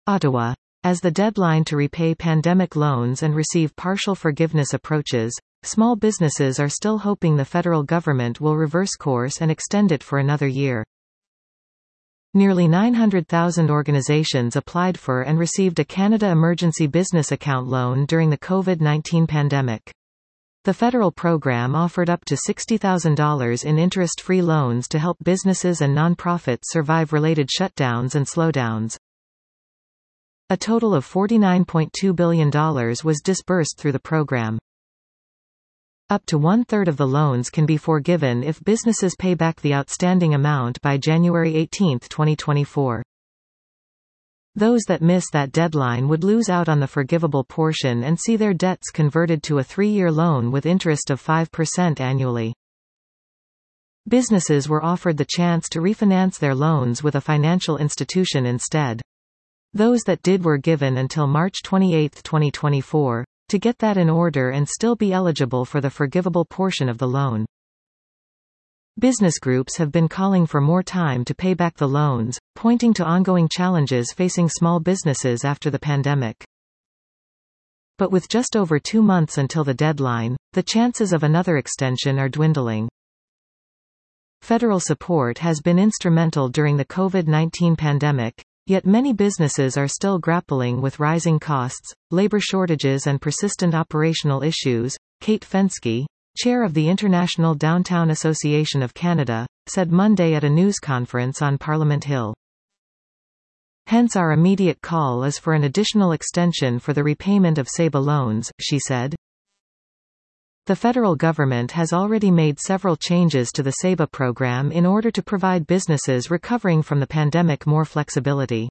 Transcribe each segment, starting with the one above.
Ottawa. As the deadline to repay pandemic loans and receive partial forgiveness approaches, small businesses are still hoping the federal government will reverse course and extend it for another year. Nearly 900,000 organizations applied for and received a Canada Emergency Business Account loan during the COVID-19 pandemic. The federal program offered up to $60,000 in interest-free loans to help businesses and nonprofits survive related shutdowns and slowdowns. A total of $49.2 billion was disbursed through the program. Up to one-third of the loans can be forgiven if businesses pay back the outstanding amount by January 18, 2024. Those that miss that deadline would lose out on the forgivable portion and see their debts converted to a 3-year loan with interest of 5% annually. Businesses were offered the chance to refinance their loans with a financial institution instead. Those that did were given until March 28, 2024, to get that in order and still be eligible for the forgivable portion of the loan. Business groups have been calling for more time to pay back the loans, pointing to ongoing challenges facing small businesses after the pandemic. But with just over 2 months until the deadline, the chances of another extension are dwindling. Federal support has been instrumental during the COVID-19 pandemic, yet many businesses are still grappling with rising costs, labor shortages and persistent operational issues. Kate Fensky, chair of the International Downtown Association of Canada, said Monday at a news conference on Parliament Hill. Hence our immediate call is for an additional extension for the repayment of CEBA loans, she said. The federal government has already made several changes to the CEBA program in order to provide businesses recovering from the pandemic more flexibility.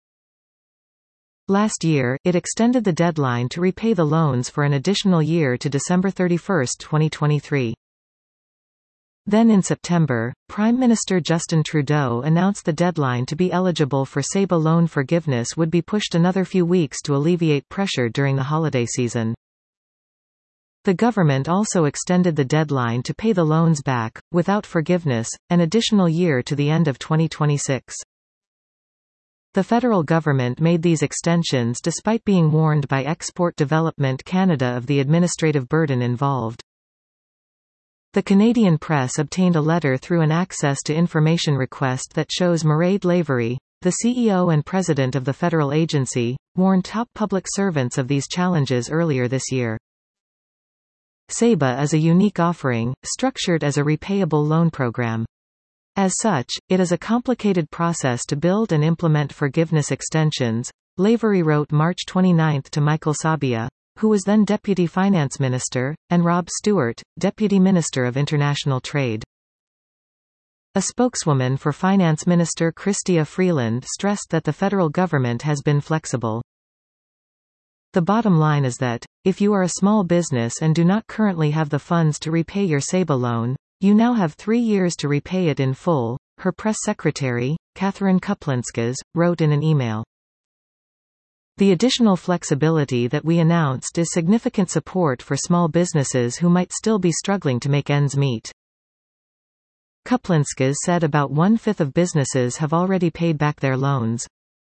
Last year, it extended the deadline to repay the loans for an additional year to December 31, 2023. Then in September, Prime Minister Justin Trudeau announced the deadline to be eligible for CEBA loan forgiveness would be pushed another few weeks to alleviate pressure during the holiday season. The government also extended the deadline to pay the loans back, without forgiveness, an additional year to the end of 2026. The federal government made these extensions despite being warned by Export Development Canada of the administrative burden involved. The Canadian press obtained a letter through an access to information request that shows Mairead Lavery, the CEO and president of the federal agency, warned top public servants of these challenges earlier this year. CEBA is a unique offering, structured as a repayable loan program. As such, it is a complicated process to build and implement forgiveness extensions, Lavery wrote March 29 to Michael Sabia, who was then Deputy Finance Minister, and Rob Stewart, Deputy Minister of International Trade. A spokeswoman for Finance Minister Chrystia Freeland stressed that the federal government has been flexible. The bottom line is that, if you are a small business and do not currently have the funds to repay your CEBA loan, you now have 3 years to repay it in full, her press secretary, Catherine Kuplinskas, wrote in an email. The additional flexibility that we announced is significant support for small businesses who might still be struggling to make ends meet. Kuplinskas said about 1/5 of businesses have already paid back their loans.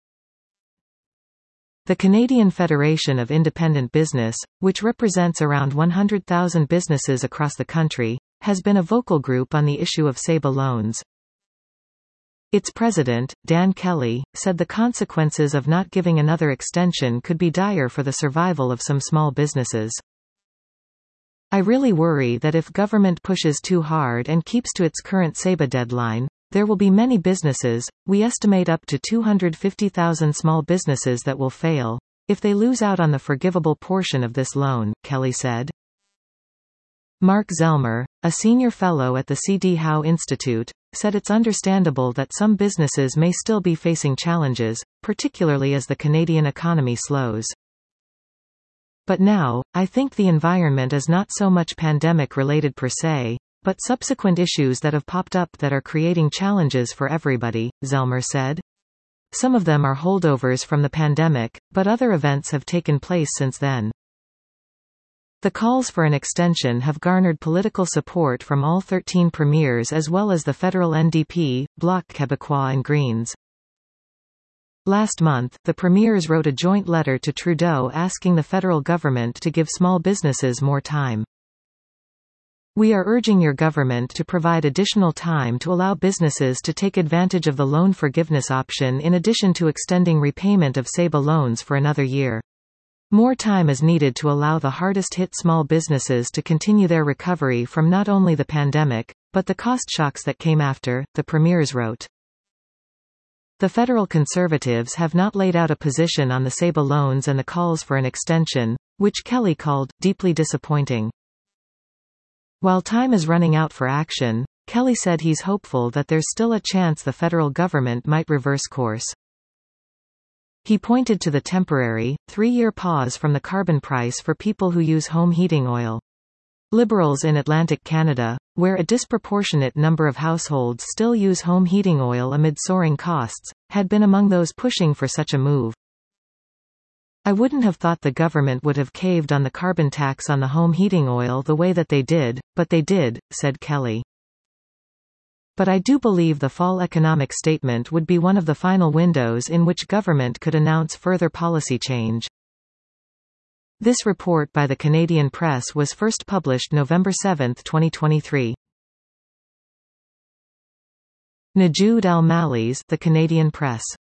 The Canadian Federation of Independent Business, which represents around 100,000 businesses across the country, has been a vocal group on the issue of CEBA loans. Its president, Dan Kelly, said the consequences of not giving another extension could be dire for the survival of some small businesses. I really worry that if government pushes too hard and keeps to its current CEBA deadline, there will be many businesses, we estimate up to 250,000 small businesses that will fail, if they lose out on the forgivable portion of this loan, Kelly said. Mark Zellmer, a senior fellow at the C.D. Howe Institute, said it's understandable that some businesses may still be facing challenges, particularly as the Canadian economy slows. But now, I think the environment is not so much pandemic-related per se, but subsequent issues that have popped up that are creating challenges for everybody, Zellmer said. Some of them are holdovers from the pandemic, but other events have taken place since then. The calls for an extension have garnered political support from all 13 premiers as well as the federal NDP, Bloc Québécois and Greens. Last month, the premiers wrote a joint letter to Trudeau asking the federal government to give small businesses more time. We are urging your government to provide additional time to allow businesses to take advantage of the loan forgiveness option in addition to extending repayment of CEBA loans for another year. More time is needed to allow the hardest-hit small businesses to continue their recovery from not only the pandemic, but the cost shocks that came after, the premiers wrote. The federal Conservatives have not laid out a position on the CEBA loans and the calls for an extension, which Kelly called deeply disappointing. While time is running out for action, Kelly said he's hopeful that there's still a chance the federal government might reverse course. He pointed to the temporary, 3-year pause from the carbon price for people who use home heating oil. Liberals in Atlantic Canada, where a disproportionate number of households still use home heating oil amid soaring costs, had been among those pushing for such a move. I wouldn't have thought the government would have caved on the carbon tax on the home heating oil the way that they did, but they did, said Kelly. But I do believe the fall economic statement would be one of the final windows in which government could announce further policy change. This report by the Canadian Press was first published November 7, 2023. Najoud Al-Malli's The Canadian Press.